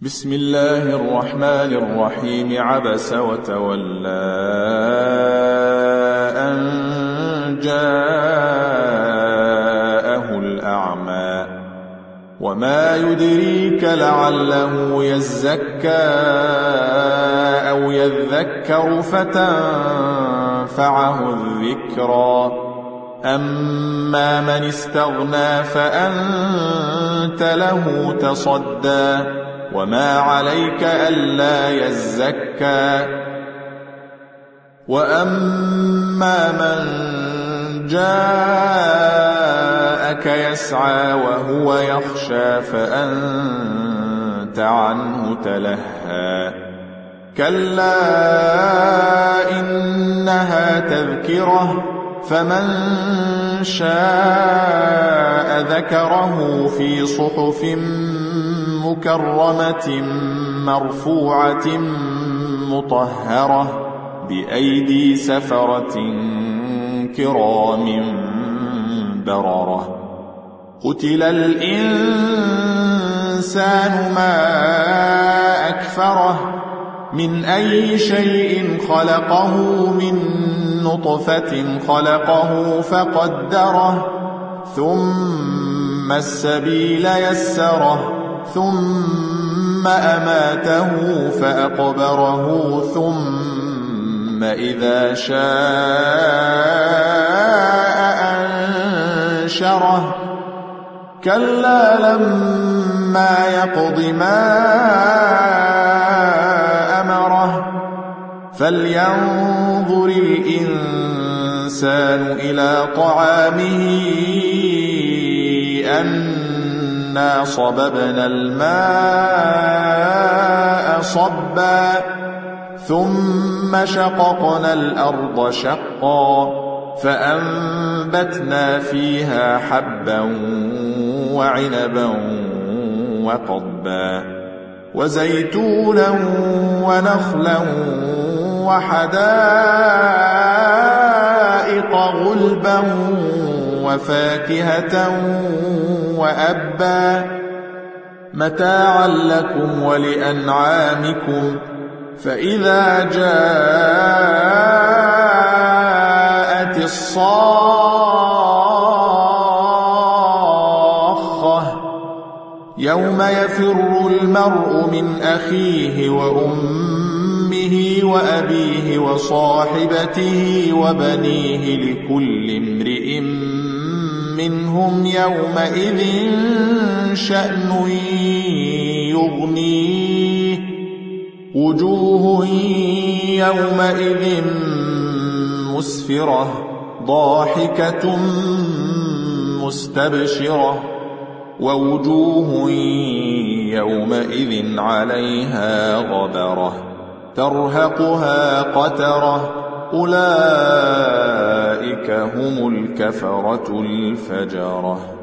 بسم الله الرحمن الرحيم. عبس وتولى أن جاءه الأعمى وما يدريك لعله يزكى أو يذكر فتنفعه الذكرى. أما من استغنى فأنت له تصدى وما عليك ألا يزكى. وأما من جاءك يسعى وهو يخشى فأنت عنه تلهى. كلا إنها تذكرة فمن شاء ذكره في صحف مكرمة مرفوعة مطهرة بأيدي سفرة كرام بررة. قتل الإنسان ما أكفره من أي شيء خلقه من نطفة خلقه فقدره ثم السبيل يسره ثم أماته فأقبره ثم إذا شاء أنشره. كلا لما يقض ما أمره. فلينظر الإنسان إلى طعامه أنا صببنا الماء صبا ثم شققنا الأرض شقا فأنبتنا فيها حبا وعنبا وقضبا وزيتونا ونخلا وحدائق غلبا وفاكهة وأبا متاعا لكم ولأنعامكم. فإذا جاءت الصاخة يوم يفر المرء من أخيه وأمه وأبيه وصاحبته وبنيه لكل امرئ منهم يومئذ شأن يغنيه. وجوه يومئذ مسفرة ضاحكة مستبشرة ووجوه يومئذ عليها غبرة ترهقها قترة أولئك هم الكفرة الفجرة.